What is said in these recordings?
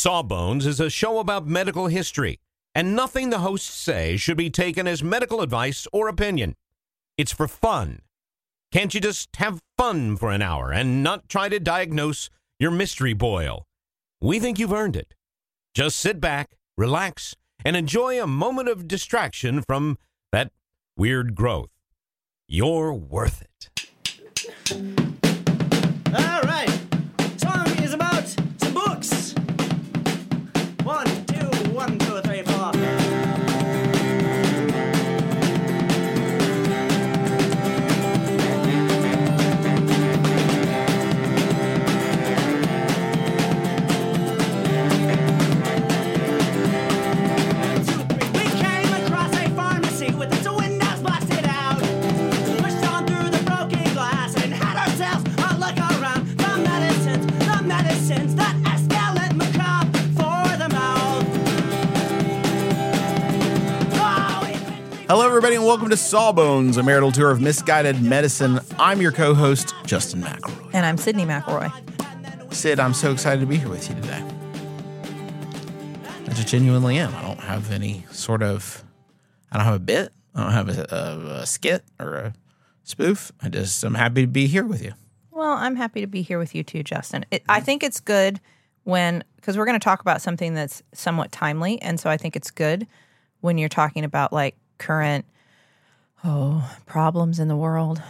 Sawbones is a show about medical history, and nothing the hosts say should be taken as medical advice or opinion. It's for fun. Can't you just have fun for an hour and not try to diagnose your mystery boil? We think you've earned it. Just sit back, relax, and enjoy a moment of distraction from that weird growth. You're worth it. All right. Song is about some books. 1, 2, 1, 2, 3, 4. Hello, everybody, and welcome to Sawbones, a marital tour of misguided medicine. I'm your co-host, Justin McElroy. And I'm Sydney McElroy. Sid, I'm so excited to be here with you today. I just genuinely am. I don't have any sort of, I don't have a bit. I don't have a skit or a spoof. I'm happy to be here with you. Well, I'm happy to be here with you too, Justin. I think it's good because we're going to talk about something that's somewhat timely. And so I think it's good when you're talking about like current problems in the world,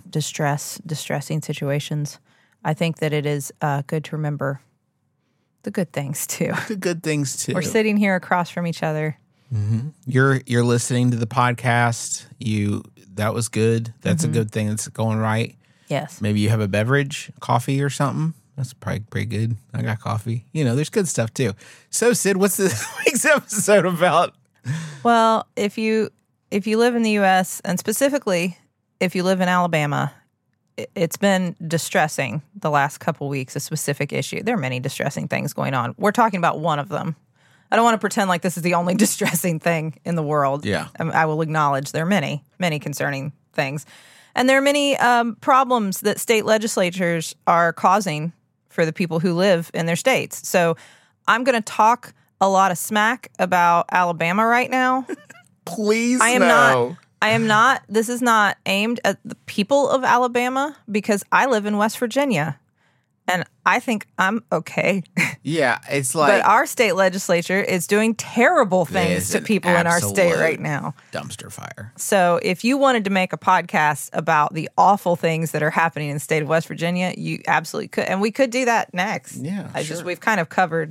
distressing situations. I think that it is good to remember the good things too. The good things too. We're sitting here across from each other. Mm-hmm. You're listening to the podcast. That was good. That's a good thing. That's going right. Yes. Maybe you have a beverage, coffee or something. That's probably pretty good. I got coffee. There's good stuff too. So Sid, what's this week's episode about? Well, if you live in the U.S., and specifically if you live in Alabama, it's been distressing the last couple weeks, a specific issue. There are many distressing things going on. We're talking about one of them. I don't want to pretend like this is the only distressing thing in the world. Yeah. I will acknowledge there are many, many concerning things. And there are many problems that state legislatures are causing for the people who live in their states. So I'm going to talk a lot of smack about Alabama right now. Please, I am not. This is not aimed at the people of Alabama because I live in West Virginia, and I think I'm okay. Yeah, it's like, but our state legislature is doing terrible things to people in our state right now. Dumpster fire. So if you wanted to make a podcast about the awful things that are happening in the state of West Virginia, you absolutely could, and we could do that next. Yeah, we've kind of covered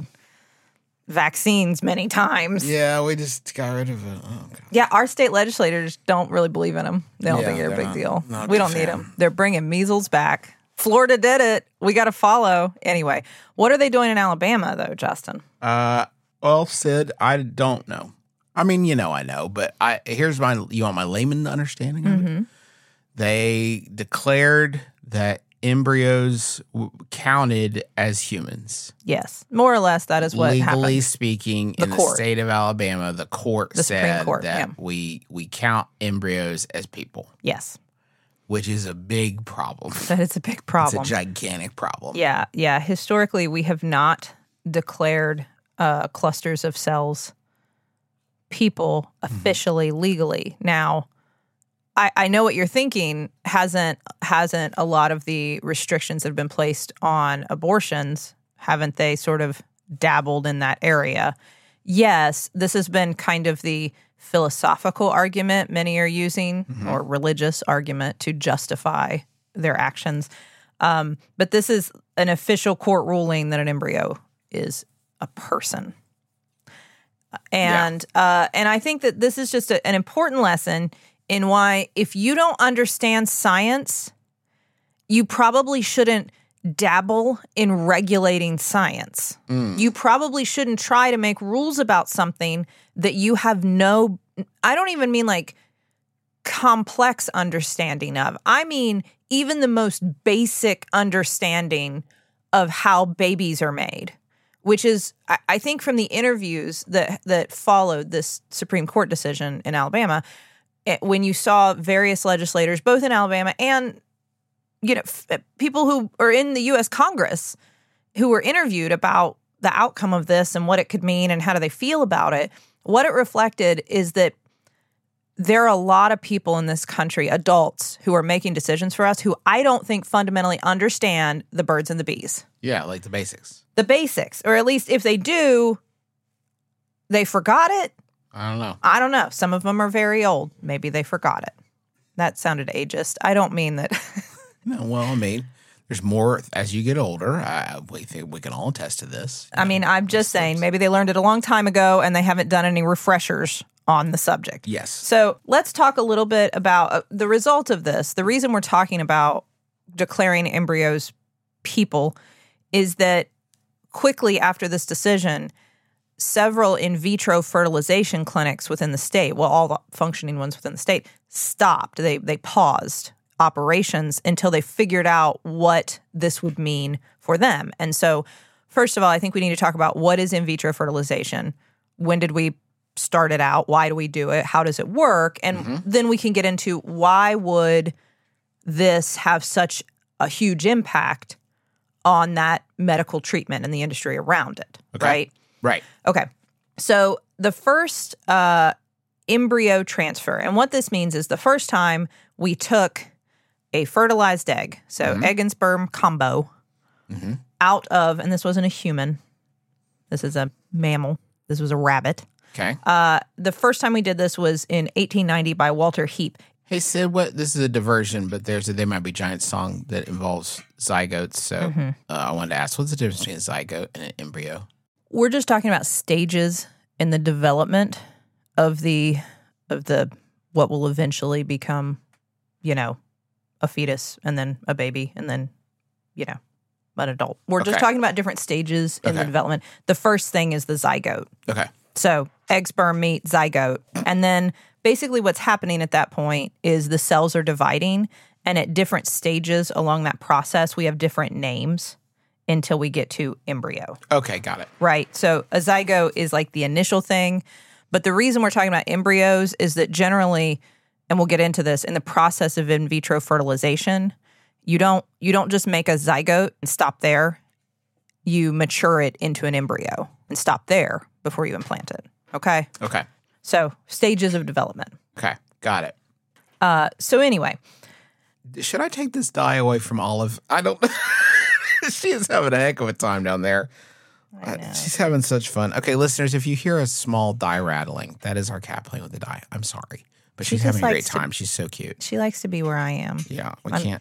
vaccines many times. Yeah, we just got rid of it. Oh, God. Yeah, our state legislators don't really believe in them. They don't think they're a big deal. We don't need them. They're bringing measles back. Florida did it. We got to follow. Anyway, what are they doing in Alabama, though, Justin? Well, Sid, I don't know. I mean, I know, but you want my layman understanding of it? They declared that embryos counted as humans. Yes, more or less that is what happened. Legally speaking, in the state of Alabama, the court said that we count embryos as people. Yes. Which is a big problem. That it's a big problem. It's a gigantic problem. Yeah. Historically, we have not declared clusters of cells people officially, legally. Now, I know what you're thinking. Hasn't a lot of the restrictions that have been placed on abortions, haven't they sort of dabbled in that area? Yes, this has been kind of the philosophical argument many are using, or religious argument to justify their actions. But this is an official court ruling that an embryo is a person. And I think that this is just an important lesson in why, if you don't understand science, you probably shouldn't dabble in regulating science. You probably shouldn't try to make rules about something that you have I don't even mean like complex understanding of. I mean, even the most basic understanding of how babies are made, which is, I think from the interviews that followed this Supreme Court decision in Alabama, when you saw various legislators, both in Alabama and people who are in the U.S. Congress who were interviewed about the outcome of this and what it could mean and how do they feel about it, what it reflected is that there are a lot of people in this country, adults, who are making decisions for us who I don't think fundamentally understand the birds and the bees. Yeah, like the basics. The basics, or at least if they do, they forgot it. I don't know. I don't know. Some of them are very old. Maybe they forgot it. That sounded ageist. I don't mean that. No, well, I mean, there's more as you get older. We think we can all attest to this. I mean, I'm just saying maybe they learned it a long time ago and they haven't done any refreshers on the subject. Yes. So let's talk a little bit about the result of this. The reason we're talking about declaring embryos people is that quickly after this decision, several in vitro fertilization clinics within the state, well, all the functioning ones within the state, stopped. They paused operations until they figured out what this would mean for them. And so, first of all, I think we need to talk about what is in vitro fertilization. When did we start it out? Why do we do it? How does it work? And then we can get into why would this have such a huge impact on that medical treatment and the industry around it, right? Right. Okay. So the first embryo transfer, and what this means is the first time we took a fertilized egg, so egg and sperm combo, out of, and this wasn't a human, this is a mammal, this was a rabbit. Okay. The first time we did this was in 1890 by Walter Heap. Hey, Sid, this is a diversion, but there's a They Might Be Giants song that involves zygotes. So I wanted to ask, what's the difference between a zygote and an embryo? We're just talking about stages in the development of the what will eventually become, a fetus and then a baby and then, an adult. We're just talking about different stages in the development. The first thing is the zygote. Okay. So egg, sperm, meat, zygote. And then basically what's happening at that point is the cells are dividing, and at different stages along that process, we have different names until we get to embryo. Okay, got it. Right. So a zygote is like the initial thing. But the reason we're talking about embryos is that generally, and we'll get into this, in the process of in vitro fertilization, you don't just make a zygote and stop there. You mature it into an embryo and stop there before you implant it. Okay? Okay. So stages of development. Okay, got it. So anyway. Should I take this dye away from Olive? I don't. She is having a heck of a time down there. She's having such fun. Okay, listeners, if you hear a small dye rattling, that is our cat playing with the dye. I'm sorry. But she's having a great time. She's so cute. She likes to be where I am. Yeah, we can't.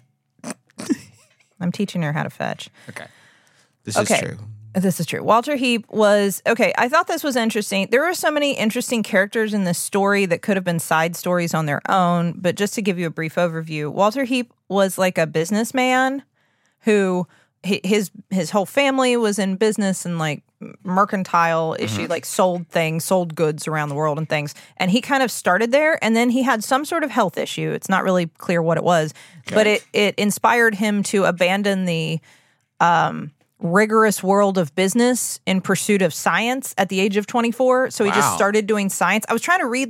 I'm teaching her how to fetch. Okay. This is true. This is true. Walter Heap was, I thought this was interesting. There are so many interesting characters in this story that could have been side stories on their own, but just to give you a brief overview, Walter Heap was like a businessman who his whole family was in business and like mercantile issue, like sold goods around the world and things. And he kind of started there, and then he had some sort of health issue. It's not really clear what it was, but it inspired him to abandon the rigorous world of business in pursuit of science at the age of 24. So he just started doing science. I was trying to read,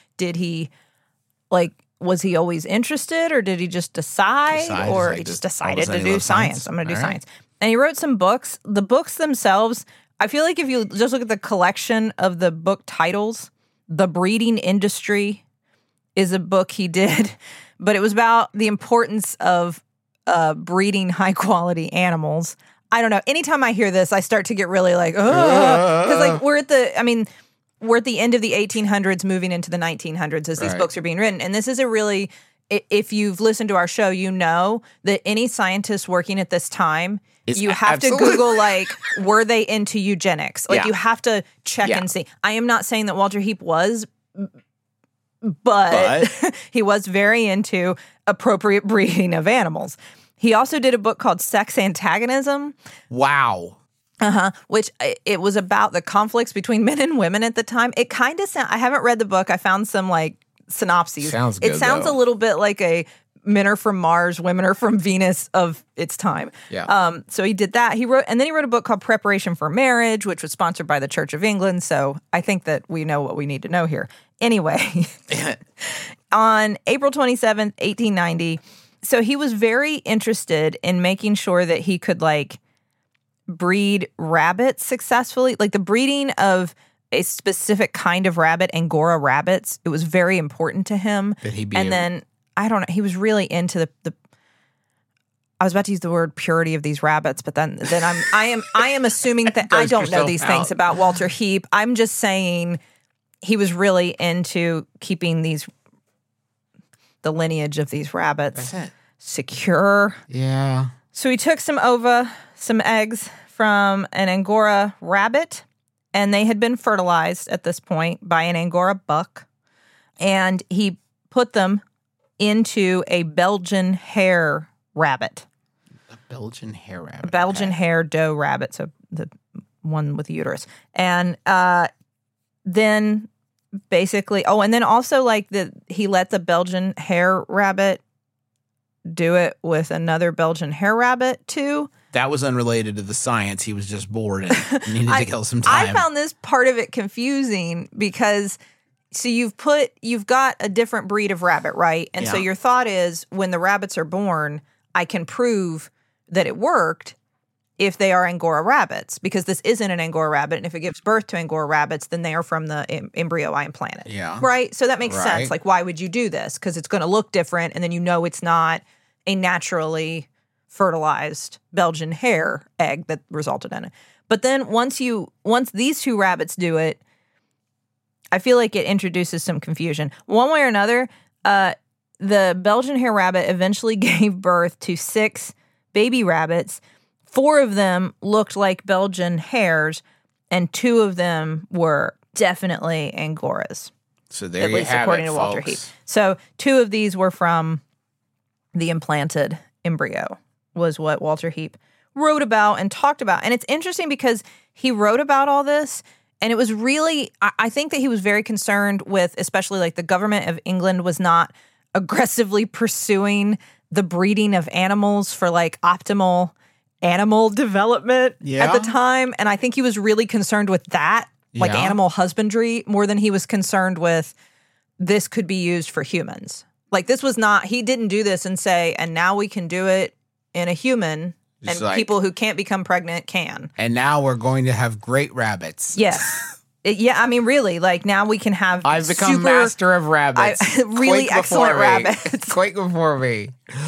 was he always interested, or did he just decide or he just decided to do science? I'm going to do science. And he wrote some books. The books themselves, I feel like if you just look at the collection of the book titles, The Breeding Industry is a book he did, but it was about the importance of breeding high-quality animals. I don't know. Anytime I hear this, I start to get really like, because we're at the end of the 1800s, moving into the 1900s as these books are being written. And this is a really, if you've listened to our show, you know that any scientist working at this time, you have to Google, were they into eugenics? You have to check and see. I am not saying that Walter Heap was, but he was very into appropriate breeding of animals. He also did a book called Sex Antagonism. Wow. Which it was about the conflicts between men and women at the time. It kind of I haven't read the book. I found some synopses. Sounds good, it sounds though. a little bit like a men are from Mars, women are from Venus of its time. Yeah. So he did that. He wrote a book called Preparation for Marriage, which was sponsored by the Church of England. So I think that we know what we need to know here. Anyway, on April 27th, 1890, so he was very interested in making sure that he could breed rabbits successfully. Like the breeding of a specific kind of rabbit, Angora rabbits, it was very important to him. That he be And able- then, I don't know, he was really into the I was about to use the word purity of these rabbits, but then I am assuming that I Dosed don't know yourself these out. things about Walter Heap. I'm just saying he was really into keeping the lineage of these rabbits That's it. secure. Yeah. So he took some eggs from an Angora rabbit, and they had been fertilized at this point by an Angora buck, and he put them into a Belgian hare rabbit. A Belgian hare rabbit. Belgian Okay. hare doe rabbit, so the one with the uterus. And then basically, and then also like he let the Belgian hare rabbit do it with another Belgian hare rabbit too. That was unrelated to the science. He was just bored and needed to kill some time. I found this part of it confusing because so you've got a different breed of rabbit, right? And so Yeah. your thought is when the rabbits are born, I can prove that it worked if they are Angora rabbits, because this isn't an Angora rabbit. And if it gives birth to Angora rabbits, then they are from the embryo I implanted. Yeah. Right? So that makes Right. sense. Like, why would you do this? Because it's going to look different, and then it's not a naturally fertilized Belgian hare egg that resulted in it. But then once these two rabbits do it, I feel like it introduces some confusion. One way or another, the Belgian hare rabbit eventually gave birth to 6 baby rabbits. 4 of them looked like Belgian hares, and 2 of them were definitely Angoras, So there at you least have according it, to Walter Heap. folks. So 2 of these were from the implanted embryo, was what Walter Heap wrote about and talked about. And it's interesting because he wrote about all this, and it was really, I think that he was very concerned with, especially like the government of England was not aggressively pursuing the breeding of animals for like optimal animal development at Yeah. the time. And I think he was really concerned with that, like Yeah. animal husbandry, more than he was concerned with this could be used for humans. Like this was not, he didn't do this and say, and now we can do it in a human, Just and like- people who can't become pregnant can. And now we're going to have great rabbits. Yes. Yeah, I mean, really, like now we can have I've become super, master of rabbits. really Quake before excellent me. rabbits. Quake before me.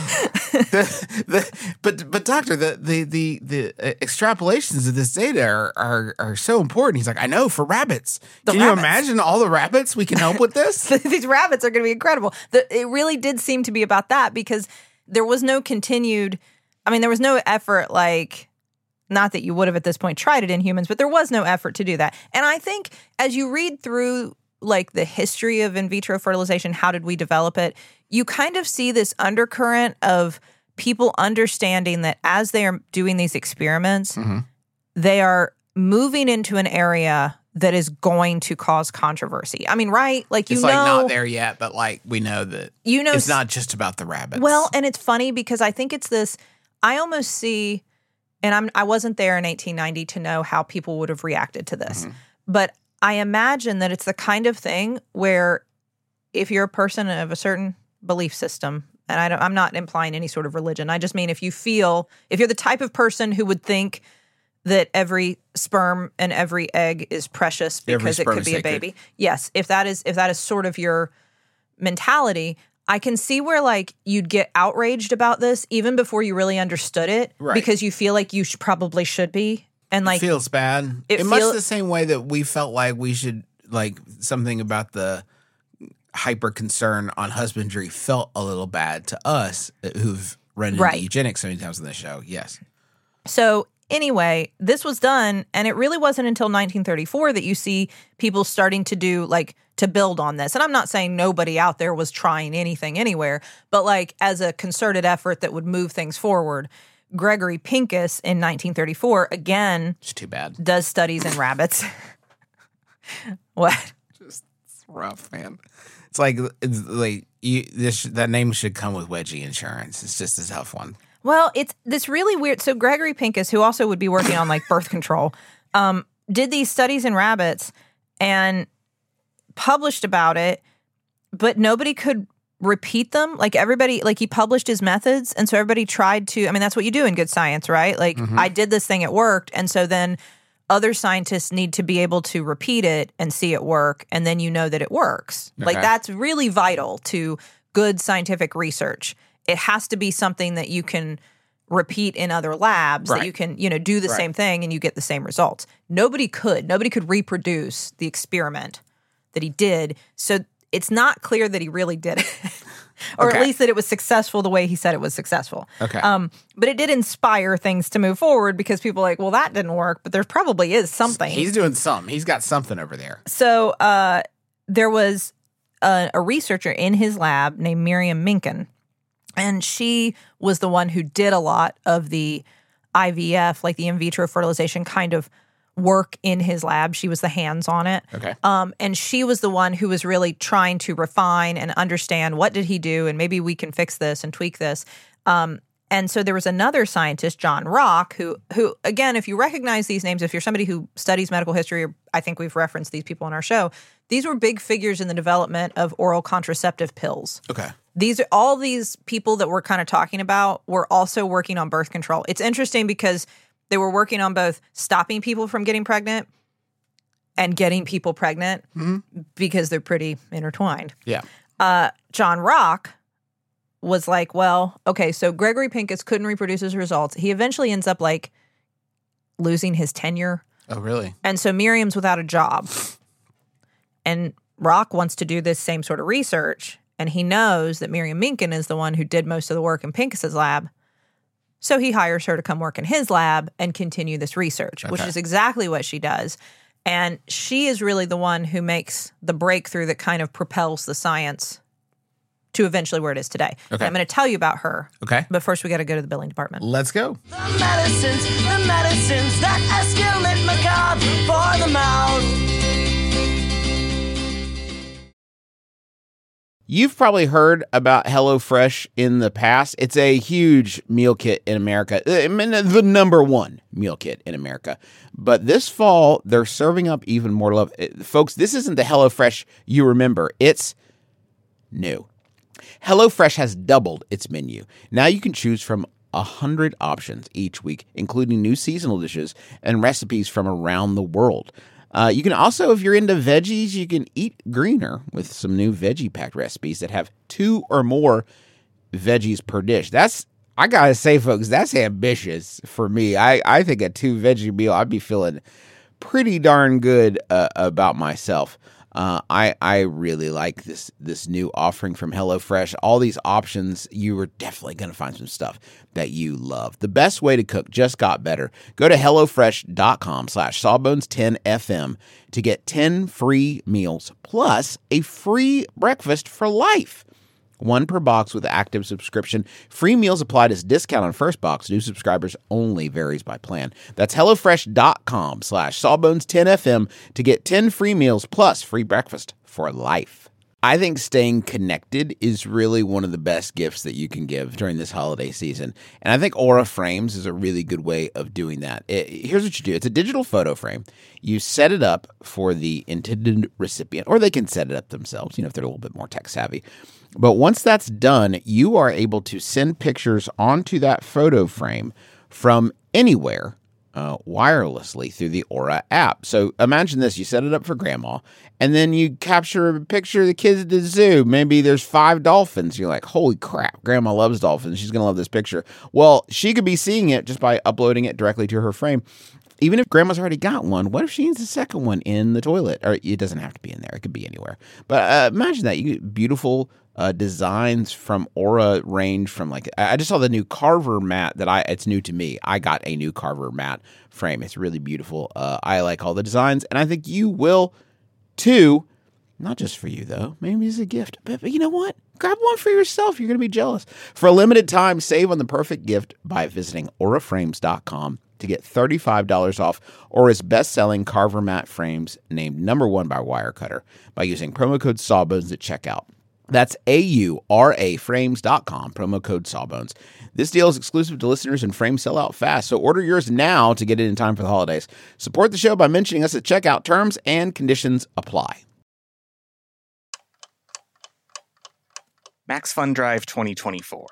But doctor, the extrapolations of this data are so important. He's like, I know for rabbits. Can you rabbits. imagine all the rabbits we can help with this? These rabbits are going to be incredible. It really did seem to be about that because there was no there was no effort, like, not that you would have at this point tried it in humans, but there was no effort to do that. And I think as you read through like the history of in vitro fertilization, how did we develop it? You kind of see this undercurrent of people understanding that as they are doing these experiments, they are moving into an area that is going to cause controversy. I mean, right? Like, It's like not there yet, but like we know that it's not just about the rabbits. Well, and it's funny because I think it's this, I almost see, and I wasn't there in 1890 to know how people would have reacted to this, but I imagine that it's the kind of thing where if you're a person of a certain belief system, and I'm not implying any sort of religion, I just mean if you're the type of person who would think that every sperm and every egg is precious Every because it sperm could is be a sacred. baby. Yes, if that is sort of your mentality, I can see where like you'd get outraged about this even before you really understood it, Right. because you feel like you probably should be, and like feels bad. it Much feel- the same way that we felt like we should, like something about the hyper concern on husbandry felt a little bad to us who've run into Right. eugenics so many times on the show. Yes. So anyway, this was done, and it really wasn't until 1934 that you see people starting to do to build on this. And I'm not saying nobody out there was trying anything anywhere, but like as a concerted effort that would move things forward, Gregory Pincus in 1934 again It's too bad. does studies in rabbits. What? It's rough, man. It's like that name should come with wedgie insurance. It's just a tough one. Well, it's this really weird. So Gregory Pincus, who also would be working on like birth control, did these studies in rabbits and published about it, but nobody could repeat them. Like everybody, like he published his methods. And so everybody tried to, I mean, that's what you do in good science, right? Like I did this thing, it worked. And so then other scientists need to be able to repeat it and see it work. And then you know that it works. Like that's really vital to good scientific research. It has to be something that you can repeat in other labs, that you can, do the same thing and you get the same results. Nobody could reproduce the experiment that he did. So it's not clear that he really did it. Or at least that it was successful the way he said it was successful. Okay. But it did inspire things to move forward because people are like, well, that didn't work, but there probably is something. He's doing something. He's got something over there. So there was a researcher in his lab named Miriam Minkin, and she was the one who did a lot of the IVF, like the in vitro fertilization kind of work in his lab. She was the hands on it. Okay. And she was the one who was really trying to refine and understand what did he do, and maybe we can fix this and tweak this. And so there was another scientist, John Rock, who again, if you recognize these names, if you're somebody who studies medical history, or I think we've referenced these people on our show, these were big figures in the development of oral contraceptive pills. Okay. All these people that we're kind of talking about were also working on birth control. It's interesting because they were working on both stopping people from getting pregnant and getting people pregnant because they're pretty intertwined. Yeah. John Rock was like, well, okay, so Gregory Pincus couldn't reproduce his results. He eventually ends up like losing his tenure. Oh, really? And so Miriam's without a job. And Rock wants to do this same sort of research. And he knows that Miriam Minkin is the one who did most of the work in Pincus's lab. So he hires her to come work in his lab and continue this research, which is exactly what she does. And she is really the one who makes the breakthrough that kind of propels the science to eventually where it is today. Okay. I'm going to tell you about her. Okay. But first we got to go to the billing department. Let's go. The medicines that escalate macabre for the mouth. You've probably heard about HelloFresh in the past. It's a huge meal kit in America. I mean, the number one meal kit in America. But this fall, they're serving up even more love. Folks, this isn't the HelloFresh you remember. It's new. HelloFresh has doubled its menu. Now you can choose from 100 options each week, including new seasonal dishes and recipes from around the world. You can also, if you're into veggies, you can eat greener with some new veggie-packed recipes that have 2 or more veggies per dish. I gotta say, folks, that's ambitious for me. I think a 2 veggie meal, I'd be feeling pretty darn good about myself. I really like this new offering from HelloFresh. All these options, you are definitely going to find some stuff that you love. The best way to cook just got better. Go to HelloFresh.com/Sawbones10FM to get 10 free meals plus a free breakfast for life. 1 per box with active subscription. Free meals applied as discount on first box. New subscribers only, varies by plan. That's HelloFresh.com/Sawbones10FM to get 10 free meals plus free breakfast for life. I think staying connected is really one of the best gifts that you can give during this holiday season. And I think Aura Frames is a really good way of doing that. Here's what you do. It's a digital photo frame. You set it up for the intended recipient, or they can set it up themselves, if they're a little bit more tech savvy. But once that's done, you are able to send pictures onto that photo frame from anywhere wirelessly through the Aura app. So imagine this. You set it up for grandma, and then you capture a picture of the kids at the zoo. Maybe there's 5 dolphins. You're like, holy crap, grandma loves dolphins. She's going to love this picture. Well, she could be seeing it just by uploading it directly to her frame. Even if grandma's already got one, what if she needs a second one in the toilet? Or it doesn't have to be in there. It could be anywhere. But imagine that. You get beautiful designs from Aura range from I just saw the new Carver mat it's new to me. I got a new Carver mat frame. It's really beautiful. I like all the designs, and I think you will too. Not just for you though, maybe as a gift, but you know what? Grab one for yourself. You're going to be jealous. For a limited time, save on the perfect gift by visiting auraframes.com to get $35 off Aura's best-selling Carver mat frames named #1 by Wirecutter by using promo code Sawbones at checkout. That's AURAFrames.com, promo code Sawbones. This deal is exclusive to listeners and frames sell out fast, so order yours now to get it in time for the holidays. Support the show by mentioning us at checkout. Terms and conditions apply. Max Fun Drive 2024.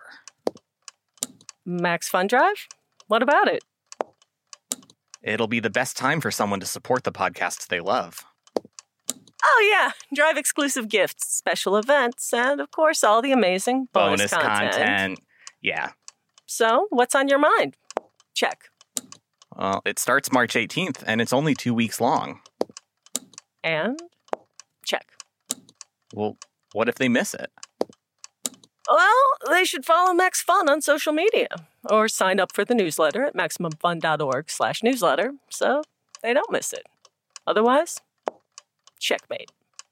Max Fun Drive? What about it? It'll be the best time for someone to support the podcasts they love. Oh, yeah. Drive exclusive gifts, special events, and of course, all the amazing bonus content. Yeah. So, what's on your mind? Check. Well, it starts March 18th, and it's only 2 weeks long. And check. Well, what if they miss it? Well, they should follow Max Fun on social media or sign up for the newsletter at MaximumFun.org/newsletter so they don't miss it. Otherwise, checkmate.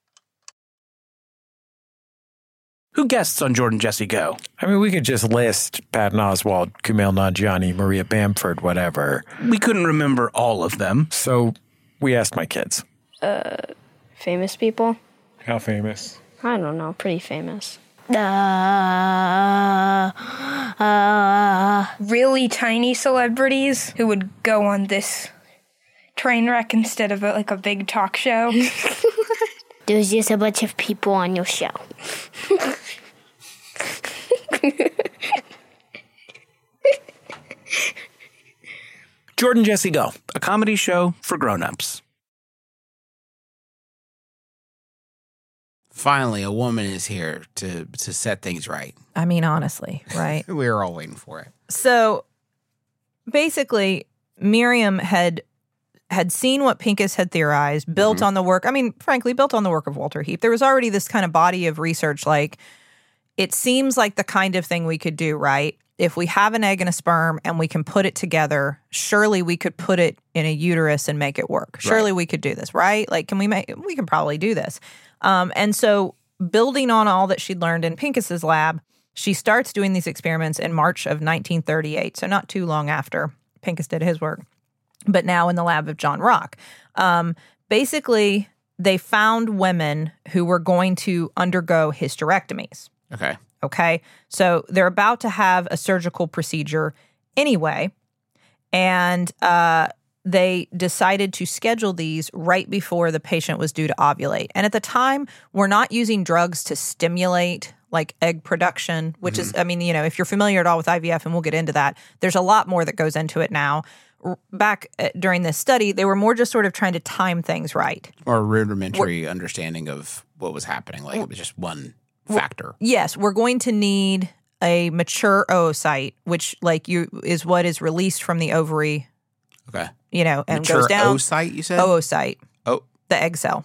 Who guests on Jordan Jesse Go? I mean, we could just list Patton Oswalt, Kumail Nanjiani, Maria Bamford, whatever. We couldn't remember all of them. So we asked my kids. Famous people? How famous? I don't know, pretty famous. Really tiny celebrities who would go on this train wreck instead of a big talk show. There's just a bunch of people on your show. Jordan Jesse Go, a comedy show for grown-ups. Finally, a woman is here to set things right. I mean, honestly, right? We were all waiting for it. So basically, Miriam had seen what Pincus had theorized, built on the work. I mean, frankly, built on the work of Walter Heath. There was already this kind of body of research. Like, it seems like the kind of thing we could do, right? If we have an egg and a sperm and we can put it together, surely we could put it in a uterus and make it work. Surely we could do this, right? Like, we can probably do this. And so building on all that she'd learned in Pincus's lab, she starts doing these experiments in March of 1938. So not too long after Pincus did his work, but now in the lab of John Rock. Basically, they found women who were going to undergo hysterectomies. Okay. So they're about to have a surgical procedure anyway. And they decided to schedule these right before the patient was due to ovulate. And at the time, we're not using drugs to stimulate like egg production, which is, I mean, if you're familiar at all with IVF, and we'll get into that, there's a lot more that goes into it now. Back during this study, they were more just sort of trying to time things right. Or a rudimentary understanding of what was happening. Like, it was just one factor. Yes, we're going to need a mature oocyte, which is what is released from the ovary. Okay. And mature goes down. oocyte, you said? Oocyte. Oh. The egg cell.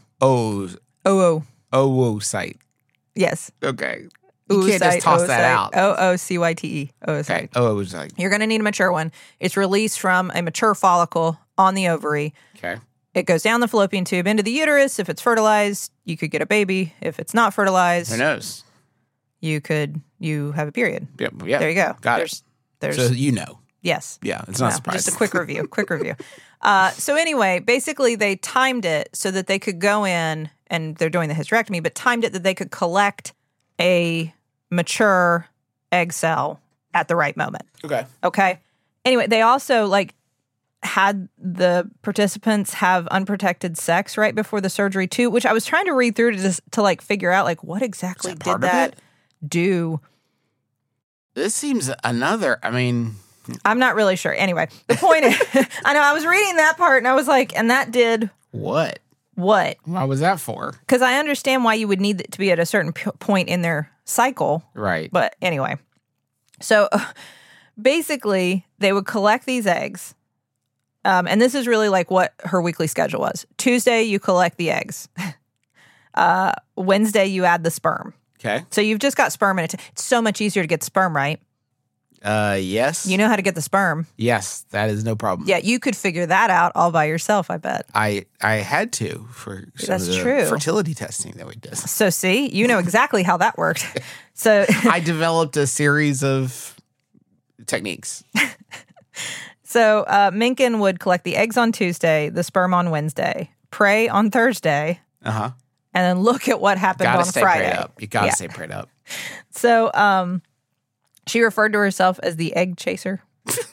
Oocyte. Yes. Okay. You can't just toss that out. oocyte. Oocyte. Okay. Oocyte. You're going to need a mature one. It's released from a mature follicle on the ovary. Okay. It goes down the fallopian tube into the uterus. If it's fertilized, you could get a baby. If it's not fertilized, Who knows? You have a period. Yep. There you go. Got it. There's So yes. Yeah, it's not surprising. Just a quick review. So anyway, basically they timed it so that they could go in, and they're doing the hysterectomy, but timed it that they could collect a mature egg cell at the right moment. Okay. Anyway, they also had the participants have unprotected sex right before the surgery too, which I was trying to read through to figure out what exactly did that do. This seems another, I'm not really sure. Anyway, the point is, I know I was reading that part and I was like, and that did what? What? Why was that for? Because I understand why you would need it to be at a certain point in their cycle. Right. But anyway, so basically they would collect these eggs. And this is really what her weekly schedule was. Tuesday, you collect the eggs. Wednesday, you add the sperm. Okay. So you've just got sperm, and it's so much easier to get sperm, right? Yes. You know how to get the sperm. Yes, that is no problem. Yeah, you could figure that out all by yourself, I bet. I had to for some That's of the true. fertility testing that we did. So see, you know exactly how that worked. So I developed a series of techniques. So Mencken would collect the eggs on Tuesday, the sperm on Wednesday, pray on Thursday, and then look at what happened on Friday. Prayed up. You gotta stay prayed up. So she referred to herself as the egg chaser.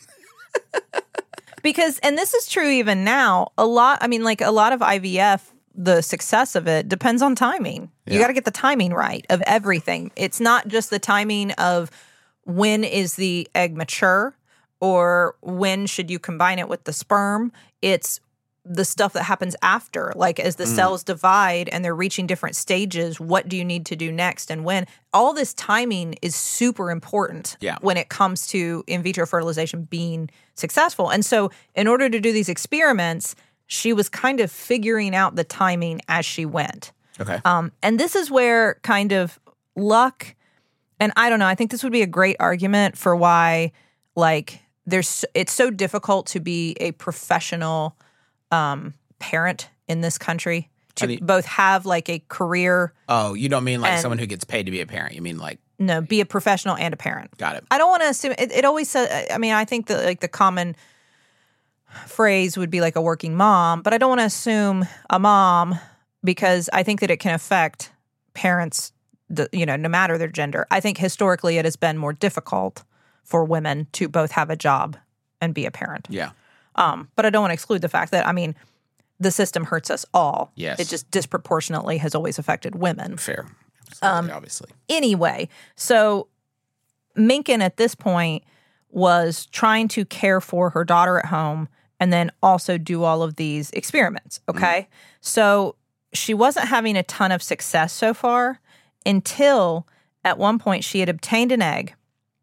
Because, and this is true even now, a lot of IVF the success of it depends on timing. You got to get the timing right of everything. It's not just the timing of when is the egg mature or when should you combine it with the sperm. It's the stuff that happens after, like as the cells divide and they're reaching different stages, what do you need to do next and when? All this timing is super important when it comes to in vitro fertilization being successful. And so in order to do these experiments, she was kind of figuring out the timing as she went. Okay. And this is where kind of luck, and I don't know, I think this would be a great argument for why, like, it's so difficult to be a professional parent in this country to both have like a career. Oh, you don't mean like someone who gets paid to be a parent. You mean like. No, be a professional and a parent. Got it. I don't want to assume, it always says, I mean, I think that like the common phrase would be like a working mom, but I don't want to assume a mom because I think that it can affect parents, no matter their gender. I think historically it has been more difficult for women to both have a job and be a parent. Yeah. But I don't want to exclude the fact that, I mean, the system hurts us all. Yes. It just disproportionately has always affected women. Fair. Absolutely, obviously. Anyway, so Minkin at this point was trying to care for her daughter at home and then also do all of these experiments, okay? So she wasn't having a ton of success so far until at one point she had obtained an egg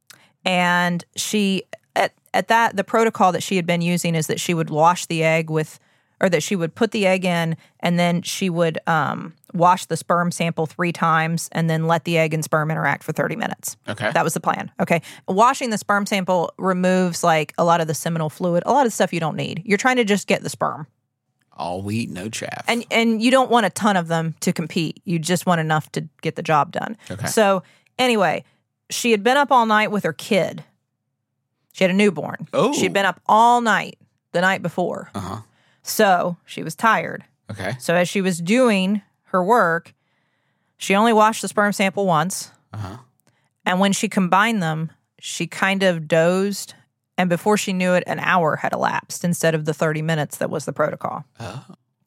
and she at that, the protocol that she had been using is that she would wash the egg that she would put the egg in and then she would wash the sperm sample 3 times and then let the egg and sperm interact for 30 minutes. Okay. That was the plan. Okay. Washing the sperm sample removes like a lot of the seminal fluid, a lot of stuff you don't need. You're trying to just get the sperm. All wheat, no chaff. And you don't want a ton of them to compete. You just want enough to get the job done. Okay. So anyway, she had been up all night with her kid. She had a newborn. Oh. She'd been up all night the night before. Uh-huh. So she was tired. Okay. So as she was doing her work, she only washed the sperm sample once. Uh-huh. And when she combined them, she kind of dozed. And before she knew it, an hour had elapsed instead of the 30 minutes that was the protocol. Oh.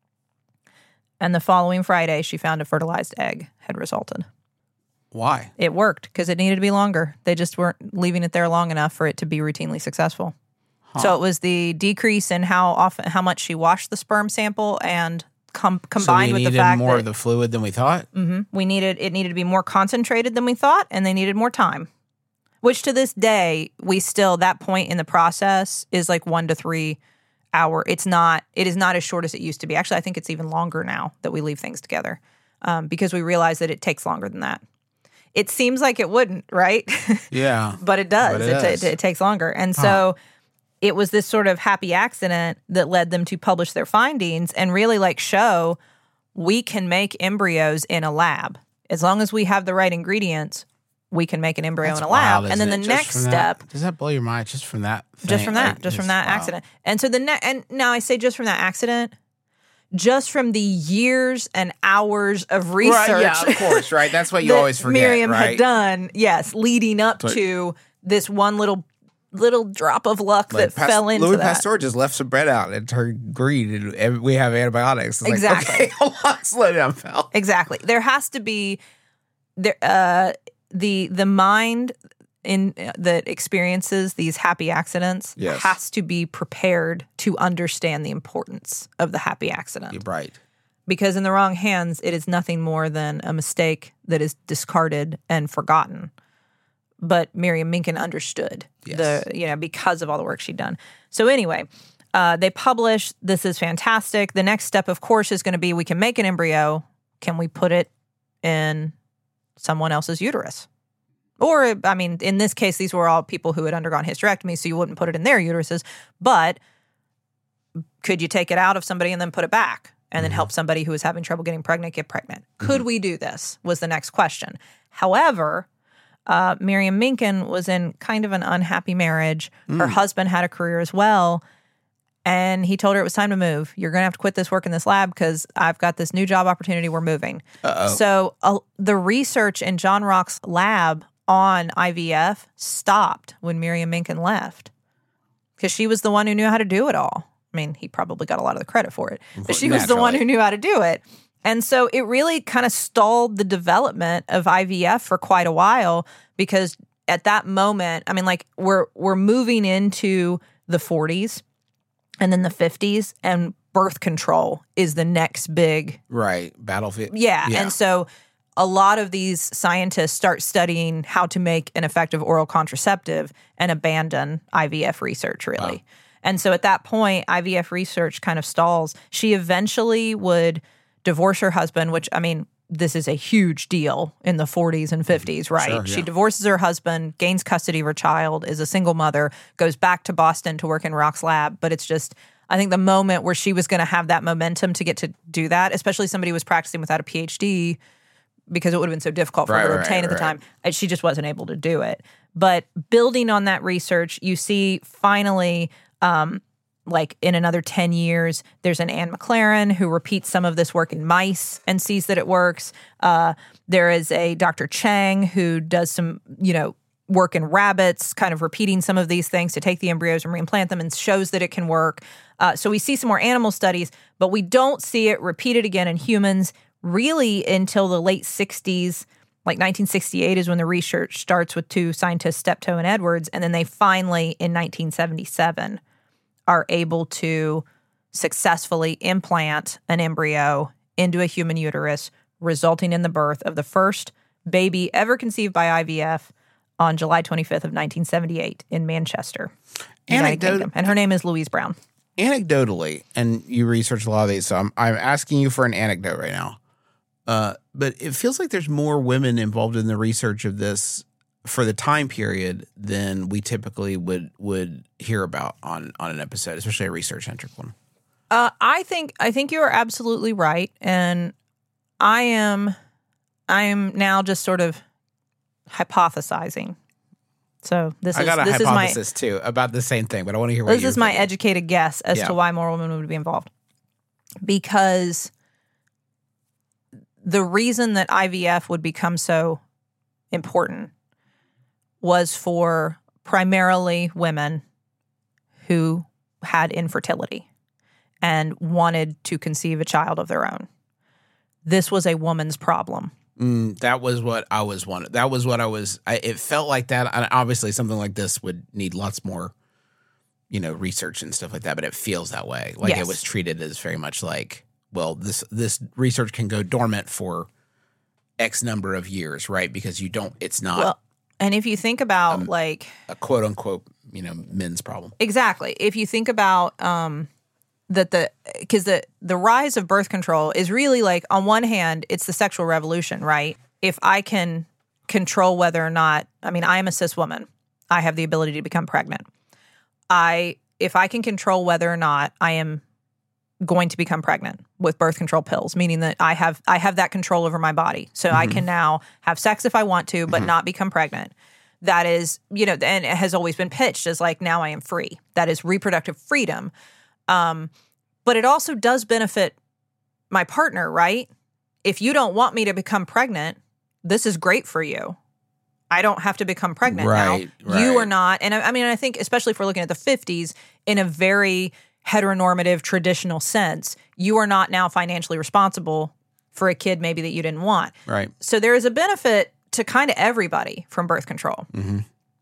And the following Friday, she found a fertilized egg had resulted. Why? It worked because it needed to be longer. They just weren't leaving it there long enough for it to be routinely successful. Huh. So it was the decrease in how much she washed the sperm sample and combined with the fact that... So we needed more of the fluid than we thought? Mm-hmm. It needed to be more concentrated than we thought, and they needed more time. Which to this day, that point in the process is like 1 to 3 hour. It is not as short as it used to be. Actually, I think it's even longer now that we leave things together because we realize that it takes longer than that. It seems like it wouldn't, right? Yeah. But it does. It takes longer. And so it was this sort of happy accident that led them to publish their findings and really like show we can make embryos in a lab. As long as we have the right ingredients, we can make an embryo in a lab. And then the next step. Does that blow your mind just from that thing? Just from that accident. And so and now I say just from that accident, just from the years and hours of research. Right, yeah, of course, right? That's what you always forget, Miriam right? had done, yes, leading up to this one little drop of luck that fell into Louis that. Pasteur just left some bread out and turned green, and we have antibiotics. It's exactly. Like, okay, hold on, slow down, pal. Exactly. There has to be the mind that experiences these happy accidents has to be prepared to understand the importance of the happy accident. You're right. Because in the wrong hands, it is nothing more than a mistake that is discarded and forgotten. But Miriam Minkin understood because of all the work she'd done. So anyway, they published, this is fantastic. The next step, of course, is going to be we can make an embryo. Can we put it in someone else's uterus? Or, I mean, in this case, these were all people who had undergone hysterectomy, so you wouldn't put it in their uteruses. But could you take it out of somebody and then put it back and then help somebody who was having trouble getting pregnant get pregnant? Could we do this was the next question. However, Miriam Minkin was in kind of an unhappy marriage. Her husband had a career as well. And he told her it was time to move. You're going to have to quit this work in this lab because I've got this new job opportunity. We're moving. Uh-oh. So the research in John Rock's lab on IVF stopped when Miriam Minkin left because she was the one who knew how to do it all. I mean, he probably got a lot of the credit for it, but she was the one who knew how to do it. And so it really kind of stalled the development of IVF for quite a while, because at that moment, I mean, like we're moving into the 40s and then the 50s, and birth control is the next big battlefield. Yeah. And so a lot of these scientists start studying how to make an effective oral contraceptive and abandon IVF research, really. Wow. And so at that point, IVF research kind of stalls. She eventually would divorce her husband, which, I mean, this is a huge deal in the 40s and 50s, right? Sure, yeah. She divorces her husband, gains custody of her child, is a single mother, goes back to Boston to work in Rock's lab. But it's just, I think the moment where she was going to have that momentum to get to do that, especially somebody who was practicing without a PhD, because it would have been so difficult for her to obtain at the time, she just wasn't able to do it. But building on that research, you see finally, like in another 10 years, there's an Anne McLaren who repeats some of this work in mice and sees that it works. There is a Dr. Chang who does some, work in rabbits, kind of repeating some of these things to take the embryos and reimplant them, and shows that it can work. So we see some more animal studies, but we don't see it repeated again in humans really until the late 60s. Like 1968 is when the research starts with two scientists, Steptoe and Edwards, and then they finally, in 1977, are able to successfully implant an embryo into a human uterus, resulting in the birth of the first baby ever conceived by IVF on July 25th of 1978 in Manchester, United Kingdom. And her name is Louise Brown. Anecdotally, and you research a lot of these, so I'm asking you for an anecdote right now. But it feels like there's more women involved in the research of this for the time period than we typically would hear about on an episode, especially a research-centric one. I think you are absolutely right, and I am now just sort of hypothesizing. So I got a hypothesis too about the same thing, but I want to hear what this is my educated guess as to why more women would be involved. Because the reason that IVF would become so important was for primarily women who had infertility and wanted to conceive a child of their own. This was a woman's problem. That was what I was wanting. That was what it felt like that. And obviously something like this would need lots more, research and stuff like that, but it feels that way. Like It was treated as very much like, well, this research can go dormant for X number of years, right? Because it's not. Well, and if you think about like a quote unquote, men's problem. Exactly. If you think about because the rise of birth control is really like, on one hand, it's the sexual revolution, right? If I can control whether or not, I am a cis woman, I have the ability to become pregnant. If I can control whether or not I am going to become pregnant with birth control pills, meaning that I have that control over my body. So I can now have sex if I want to, but not become pregnant. That is, and it has always been pitched as like, now I am free. That is reproductive freedom. But it also does benefit my partner, right? If you don't want me to become pregnant, this is great for you. I don't have to become pregnant now. You are not. And I think especially if we're looking at the 50s, in a very heteronormative, traditional sense, you are not now financially responsible for a kid maybe that you didn't want. Right. So there is a benefit to kind of everybody from birth control. Mm-hmm.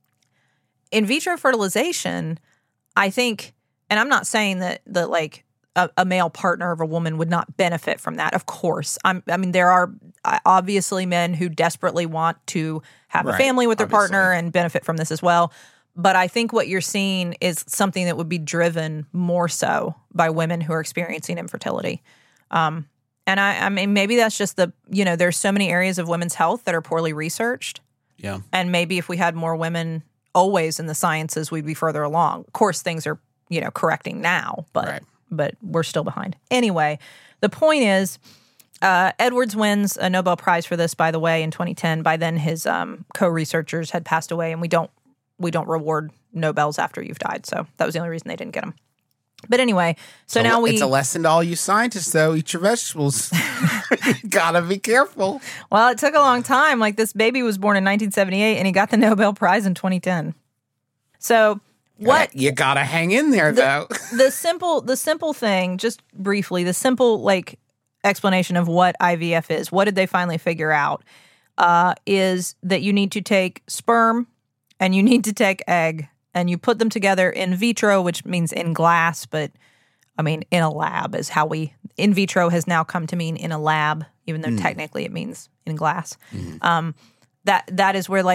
In vitro fertilization, I think, and I'm not saying that like a male partner of a woman would not benefit from that. Of course. There are obviously men who desperately want to have a family with their partner and benefit from this as well. But I think what you're seeing is something that would be driven more so by women who are experiencing infertility. And maybe that's just there's so many areas of women's health that are poorly researched. Yeah. And maybe if we had more women always in the sciences, we'd be further along. Of course, things are, correcting now, but we're still behind. Anyway, the point is, Edwards wins a Nobel Prize for this, by the way, in 2010. By then, his co-researchers had passed away, and we don't reward Nobels after you've died. So that was the only reason they didn't get them. But anyway, so now it's a lesson to all you scientists, though. Eat your vegetables. Gotta be careful. Well, it took a long time. Like, this baby was born in 1978, and he got the Nobel Prize in 2010. So What You gotta hang in there, though. the simple thing, just briefly, the simple explanation of what IVF is. What did they finally figure out? Is that you need to take sperm and you need to take egg and you put them together in vitro, which means in glass, but I mean in a lab is how in vitro has now come to mean in a lab, even though technically it means in glass. That is where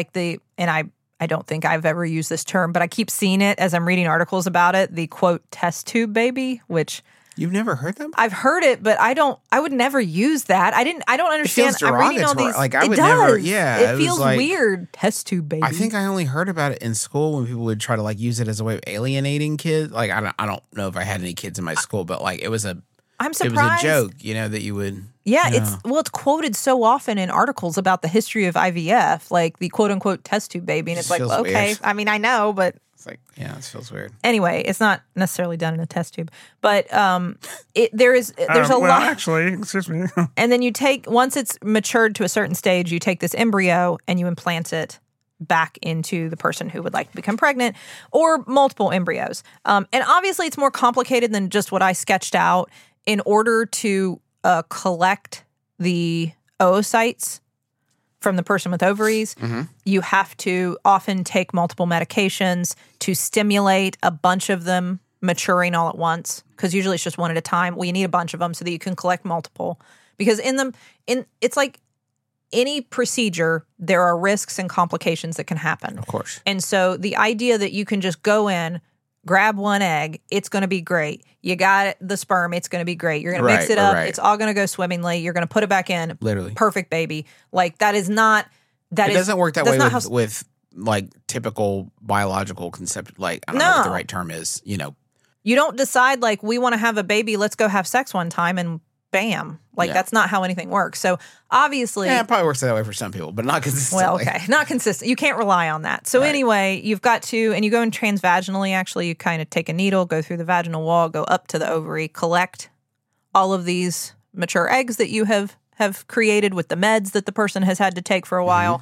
I don't think I've ever used this term, but I keep seeing it as I'm reading articles about it, the quote test tube baby, which You've never heard that? I've heard it, but I would never use that. I don't understand. It feels I'm reading all these. derogatory. Like, I would it never- does. yeah, It it feels was like- weird. Test tube baby. I think I only heard about it in school when people would try to use it as a way of alienating kids. Like, I don't know if I had any kids in my school, but it was I'm it was surprised. a joke, that you would. Yeah, it's quoted so often in articles about the history of IVF, like the quote unquote test tube baby, and it's like, feels okay, weird. I mean, I know, but It's like, it feels weird. anyway, it's not necessarily done in a test tube. But there's a lot. Actually, excuse me. And then once it's matured to a certain stage, you take this embryo and you implant it back into the person who would like to become pregnant, or multiple embryos. And obviously it's more complicated than just what I sketched out. In order to collect the oocytes from the person with ovaries, you have to often take multiple medications to stimulate a bunch of them maturing all at once, because usually it's just one at a time. Well, you need a bunch of them so that you can collect multiple, because it's like any procedure, there are risks and complications that can happen. Of course. And so the idea that you can just go in, grab one egg, it's going to be great. You got the sperm, it's going to be great. You're going to mix it up. Right. It's all going to go swimmingly. You're going to put it back in. Literally. Perfect baby. That is not, It doesn't work that way with typical biological concept. I don't know what the right term is, You don't decide we want to have a baby, let's go have sex one time and bam. That's not how anything works. So obviously. Yeah, it probably works that way for some people, but not consistently. Well, okay. Not consistent. You can't rely on that. So anyway, you've got to, and you go in transvaginally, actually, you kind of take a needle, go through the vaginal wall, go up to the ovary, collect all of these mature eggs that you have created with the meds that the person has had to take for a while.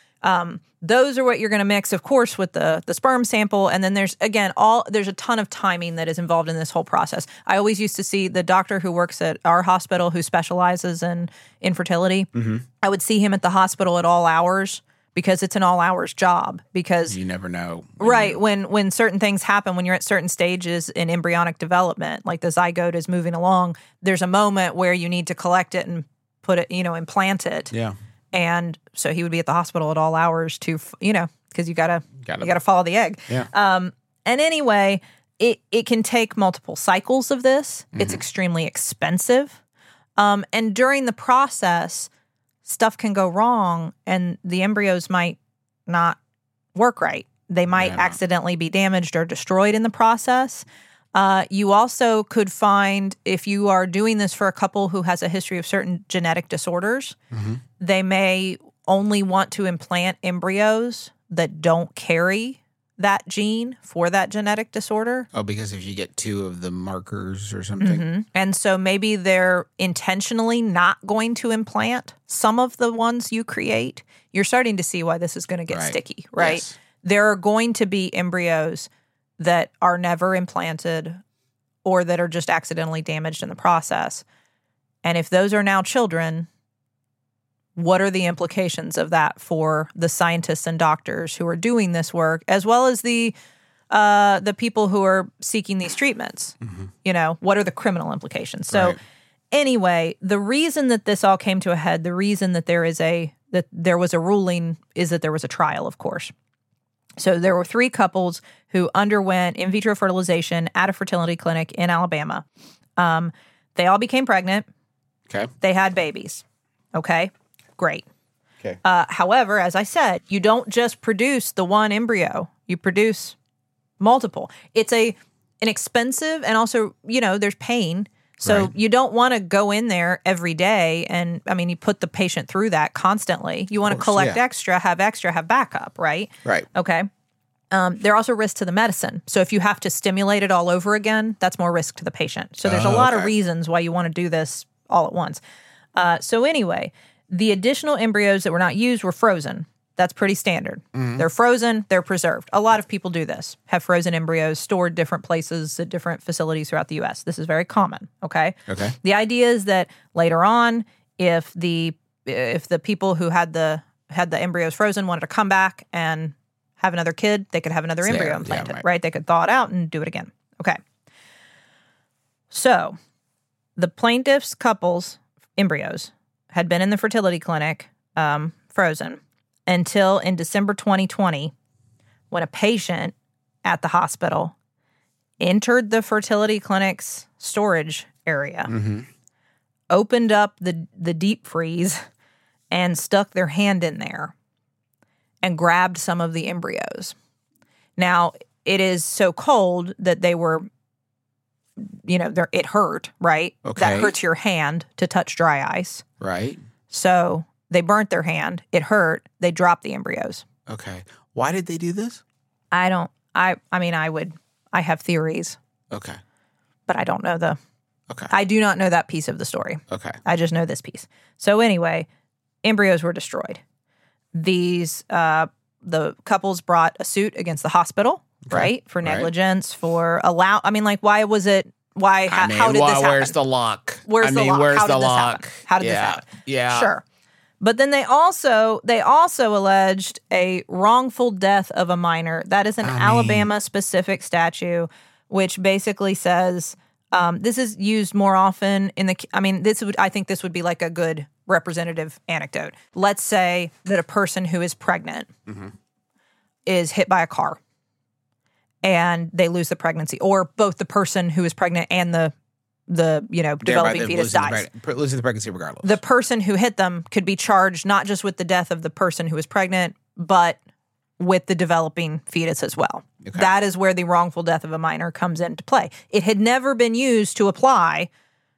Those are what you're going to mix, of course, with the sperm sample. And then there's a ton of timing that is involved in this whole process. I always used to see the doctor who works at our hospital who specializes in infertility. I would see him at the hospital at all hours, because it's an all hours job, because you never know. When certain things happen, when you're at certain stages in embryonic development, like the zygote is moving along, there's a moment where you need to collect it and put it, implant it. Yeah. And so he would be at the hospital at all hours to, because you gotta follow the egg. Yeah. And anyway, it can take multiple cycles of this. It's extremely expensive. And during the process, stuff can go wrong and the embryos might not work right. They might accidentally be damaged or destroyed in the process. You also could find, if you are doing this for a couple who has a history of certain genetic disorders, they may only want to implant embryos that don't carry that gene for that genetic disorder. Oh, because if you get two of the markers or something. And so maybe they're intentionally not going to implant some of the ones you create. You're starting to see why this is going to get sticky, right? Yes. There are going to be embryos that are never implanted or that are just accidentally damaged in the process. And if those are now children, what are the implications of that for the scientists and doctors who are doing this work, as well as the people who are seeking these treatments? What are the criminal implications? So anyway, the reason that this all came to a head, the reason that there was a ruling, is that there was a trial, of course. So there were 3 couples who underwent in vitro fertilization at a fertility clinic in Alabama. They all became pregnant. Okay. They had babies. Okay. Great. Okay. However, as I said, you don't just produce the one embryo. You produce multiple. It's an expensive, and also, there's pain. So you don't want to go in there every day and, you put the patient through that constantly. You want to collect extra, have backup, right? Right. Okay. There are also risks to the medicine. So if you have to stimulate it all over again, that's more risk to the patient. So there's a lot of reasons why you want to do this all at once. So anyway, the additional embryos that were not used were frozen. That's pretty standard. They're frozen, they're preserved. A lot of people do this, have frozen embryos stored different places at different facilities throughout the U.S. This is very common, okay? Okay. The idea is that later on, if the people who had the embryos frozen wanted to come back and have another kid, they could have another It's embryo there. implanted, Yeah, right? They could thaw it out and do it again. Okay. So the plaintiff's couple's embryos had been in the fertility clinic, frozen, until in December 2020, when a patient at the hospital entered the fertility clinic's storage area, opened up the deep freeze, and stuck their hand in there and grabbed some of the embryos. Now, it is so cold that they were, it hurt, right? Okay. That hurts your hand to touch dry ice. Right. So they burnt their hand. It hurt. They dropped the embryos. Okay. Why did they do this? I have theories, Okay. but I don't know Okay. I do not know that piece of the story. Okay. I just know this piece. So anyway, embryos were destroyed. The couples brought a suit against the hospital, right? For negligence, for why was it, how did this happen? Where's the lock? Where's the lock? Where's How the did this lock? happen? How did this happen? Yeah. Sure. But then they also alleged a wrongful death of a minor. That is an Alabama-specific statute, which basically says this is used more often in the. I think this would be like a good representative anecdote. Let's say that a person who is pregnant is hit by a car, and they lose the pregnancy, or both the person who is pregnant and the developing fetus dies. Losing the pregnancy regardless. The person who hit them could be charged not just with the death of the person who was pregnant, but with the developing fetus as well. Okay. That is where the wrongful death of a minor comes into play. It had never been used to apply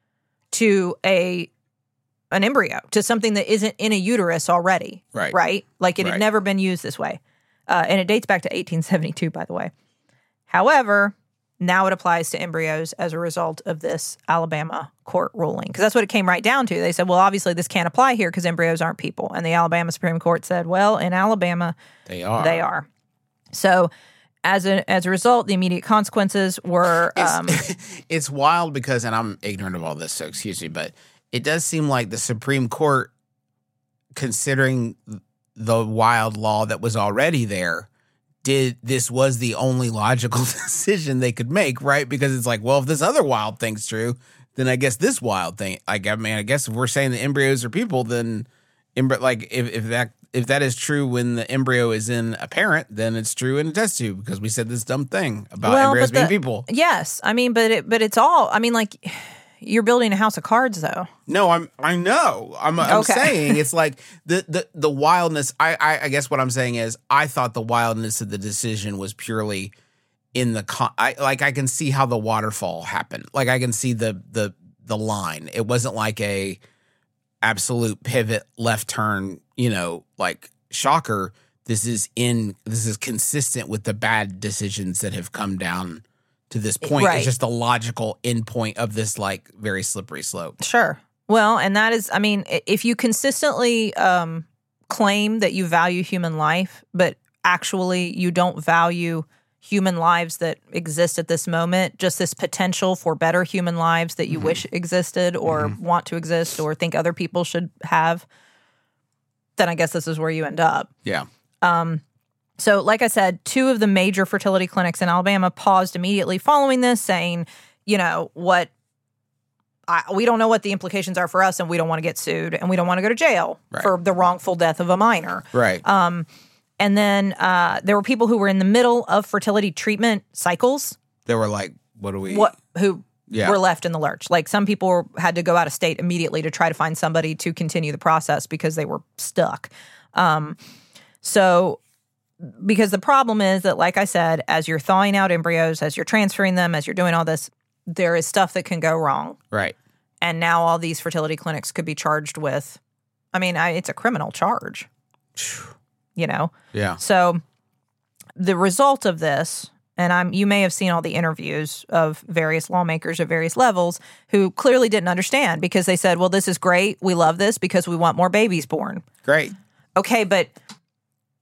to an embryo, to something that isn't in a uterus already. Right. Right? Like it had Right. never been used this way. And it dates back to 1872, by the way. However, now it applies to embryos as a result of this Alabama court ruling. Because that's what it came right down to. They said, well, obviously this can't apply here because embryos aren't people. And the Alabama Supreme Court said, well, in Alabama, They are. they are. So as a result, the immediate consequences were... It's wild because, and I'm ignorant of all this, so excuse me, but it does seem like the Supreme Court, considering the wild law that was already there, this was the only logical decision they could make, right? Because it's like, well, if this other wild thing's true, then I guess this wild thing, I guess if we're saying the embryos are people, then if that is true when the embryo is in a parent, then it's true in a test tube because we said this dumb thing about embryos being people. Yes. but it's all, you're building a house of cards though. No, I know. I'm Okay. saying it's like the wildness. I guess what I'm saying is I thought the wildness of the decision was purely in the I can see how the waterfall happened. Like I can see the line. It wasn't like a absolute pivot left turn, like shocker. This is consistent with the bad decisions that have come down to this point. Right. It's just the logical end point of this like very slippery slope. Sure. Well, and that is, if you consistently claim that you value human life, but actually you don't value human lives that exist at this moment, just this potential for better human lives that you wish existed or want to exist or think other people should have, then I guess this is where you end up. Yeah. So, like I said, 2 of the major fertility clinics in Alabama paused immediately following this, saying, we don't know what the implications are for us, and we don't want to get sued, and we don't want to go to jail for the wrongful death of a minor. Right. And then there were people who were in the middle of fertility treatment cycles. They were like, who were left in the lurch. Like some people had to go out of state immediately to try to find somebody to continue the process because they were stuck. Because the problem is that, like I said, as you're thawing out embryos, as you're transferring them, as you're doing all this, there is stuff that can go wrong. Right. And now all these fertility clinics could be charged with, it's a criminal charge, Yeah. So the result of this, and you may have seen all the interviews of various lawmakers at various levels who clearly didn't understand because they said, well, this is great. We love this because we want more babies born. Great. Okay, but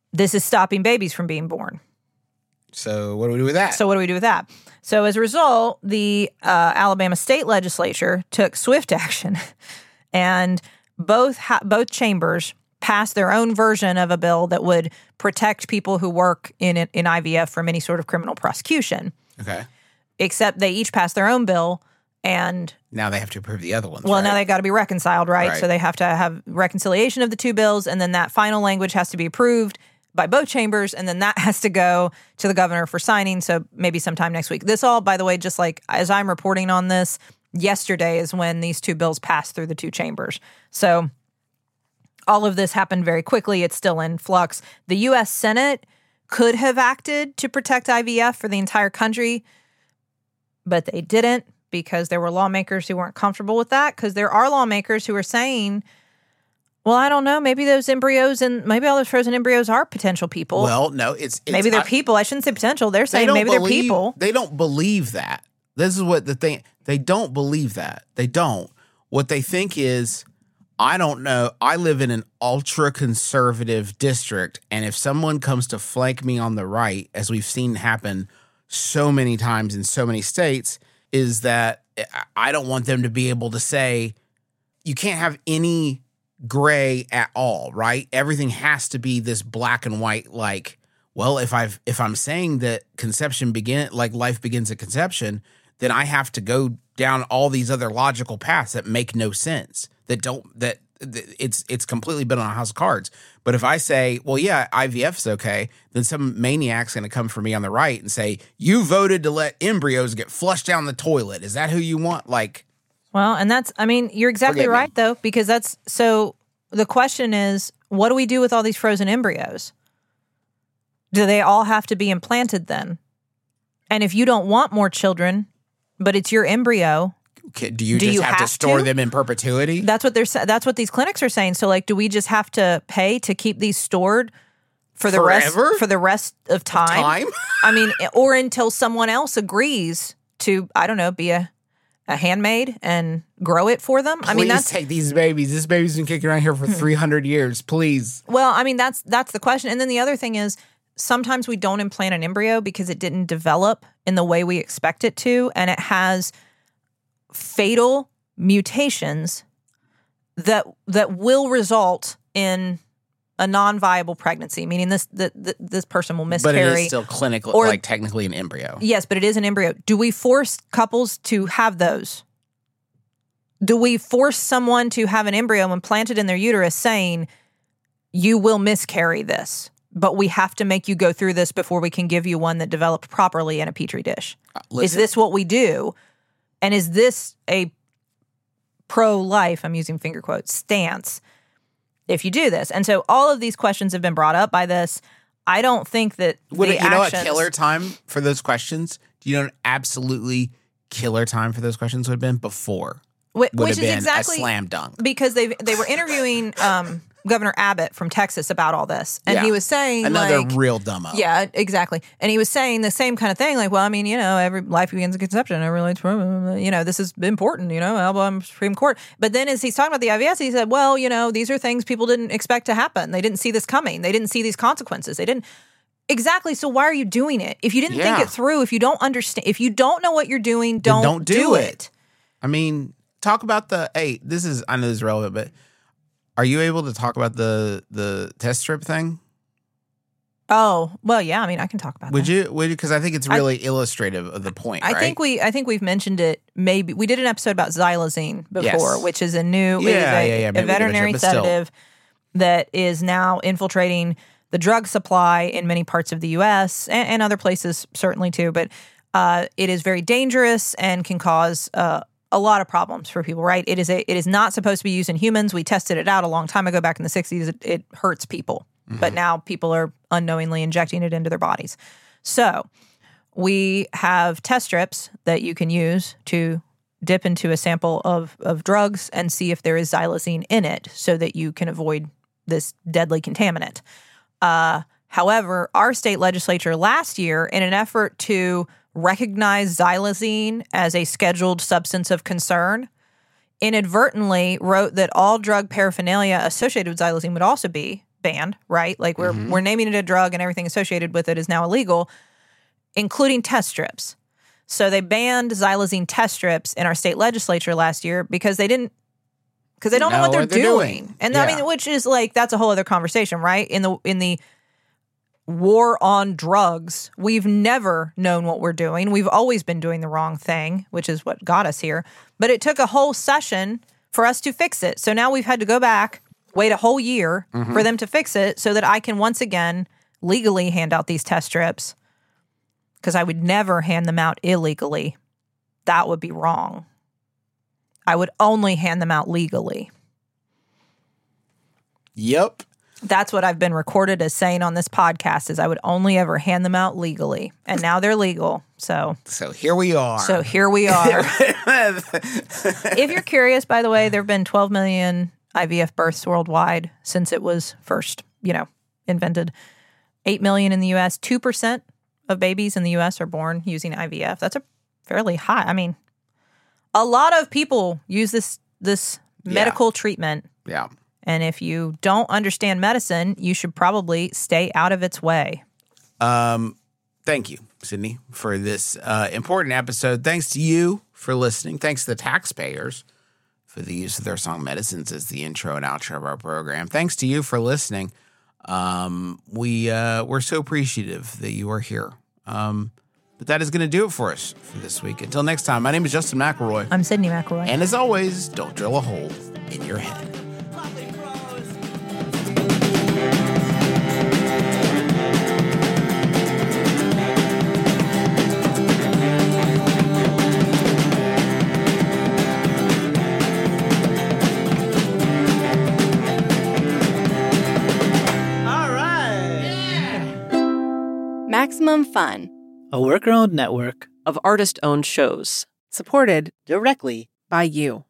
This is stopping babies from being born. So what do we do with that? So as a result, the Alabama state legislature took swift action, and both chambers passed their own version of a bill that would protect people who work in IVF from any sort of criminal prosecution. Okay. Except they each passed their own bill, and now they have to approve the other ones. Well, now they got to be reconciled, right? So they have to have reconciliation of the two bills, and then that final language has to be approved by both chambers, and then that has to go to the governor for signing. So maybe sometime next week. This all, by the way, just like as I'm reporting on this, yesterday is when these two bills passed through the two chambers. So all of this happened very quickly. It's still in flux. The U.S. Senate could have acted to protect IVF for the entire country, but they didn't because there were lawmakers who weren't comfortable with that, because there are lawmakers who are saying, well, I don't know, maybe those embryos and maybe all those frozen embryos are potential people. Well, no, it's maybe they're people. I shouldn't say potential. They're saying maybe they're people. They don't believe that. This is what the thing, they don't believe that. They don't. What they think is, I don't know. I live in an ultra conservative district, and if someone comes to flank me on the right, as we've seen happen so many times in so many states, is that I don't want them to be able to say, you can't have any gray at all, right? Everything has to be this black and white, like, well, if I'm saying that life begins at conception, then I have to go down all these other logical paths that make no sense. It's completely been on a house of cards. But if I say, well, yeah, IVF's okay, then some maniac's going to come for me on the right and say, you voted to let embryos get flushed down the toilet. Is that who you want? Like, well, and you're exactly right, though, because so the question is, what do we do with all these frozen embryos? Do they all have to be implanted then? And if you don't want more children, but it's your embryo, do you just have to store them in perpetuity? That's what these clinics are saying. So, like, do we just have to pay to keep these stored for the rest of time? I mean, or until someone else agrees to, I don't know, be a handmaid and grow it for them. Please, I mean, take these babies. This baby's been kicking around here for 300 years. Please. Well, I mean, that's the question. And then the other thing is, sometimes we don't implant an embryo because it didn't develop in the way we expect it to, and it has fatal mutations that will result in a non-viable pregnancy, meaning this person will miscarry. But it is still clinically, like technically an embryo. Yes, but it is an embryo. Do we force couples to have those? Do we force someone to have an embryo implanted in their uterus saying, you will miscarry this, but we have to make you go through this before we can give you one that developed properly in a Petri dish? Is this what we do? And is this a pro-life, I'm using finger quotes, stance if you do this? And so all of these questions have been brought up by this. I don't think that know what killer time for those questions? Do you know what absolutely killer time for those questions would have been? Before. Which is exactly a slam dunk. Because they were interviewing Governor Abbott from Texas about all this. And he was saying, another real dumbo. Yeah, exactly. And he was saying the same kind of thing, like, well, I mean, every life begins at conception. This is important, Alabama Supreme Court. But then as he's talking about the IVF, he said, well, these are things people didn't expect to happen. They didn't see this coming. They didn't see these consequences. They didn't. Exactly. So why are you doing it? If you didn't think it through, if you don't understand, if you don't know what you're doing, don't do it. I mean, talk about I know this is relevant, but are you able to talk about the test strip thing? Oh, well, yeah. I mean, I can talk about that. Would you? Because I think it's really illustrative of the point. I think we've mentioned it. Maybe we did an episode about xylazine before, which is a new a veterinary sedative that is now infiltrating the drug supply in many parts of the U.S. and other places certainly too. But it is very dangerous and can cause a lot of problems for people, right? It is not supposed to be used in humans. We tested it out a long time ago, back in the 60s. It hurts people. Mm-hmm. But now people are unknowingly injecting it into their bodies. So we have test strips that you can use to dip into a sample of drugs and see if there is xylazine in it so that you can avoid this deadly contaminant. However, our state legislature last year, in an effort to recognize xylazine as a scheduled substance of concern, inadvertently wrote that all drug paraphernalia associated with xylazine would also be banned, right? Like we're naming it a drug and everything associated with it is now illegal, including test strips. So they banned xylazine test strips in our state legislature last year because they don't know what they're doing. And I mean, which is like, that's a whole other conversation, right? In the war on drugs, we've never known what we're doing. We've always been doing the wrong thing, which is what got us here. But it took a whole session for us to fix it. So now we've had to go back, wait a whole year for them to fix it so that I can once again legally hand out these test strips, because I would never hand them out illegally. That would be wrong. I would only hand them out legally. Yep. That's what I've been recorded as saying on this podcast, is I would only ever hand them out legally. And now they're legal. So here we are. If you're curious, by the way, there have been 12 million IVF births worldwide since it was first, invented. 8 million in the U.S. 2% of babies in the U.S. are born using IVF. That's a fairly high. I mean, a lot of people use this medical treatment. Yeah. And if you don't understand medicine, you should probably stay out of its way. Thank you, Sydney, for this important episode. Thanks to you for listening. Thanks to the taxpayers for the use of their song Medicines as the intro and outro of our program. Thanks to you for listening. We're so appreciative that you are here. But that is going to do it for us for this week. Until next time, my name is Justin McElroy. I'm Sydney McElroy. And as always, don't drill a hole in your head. Maximum Fun, a worker-owned network of artist-owned shows. supported directly by you.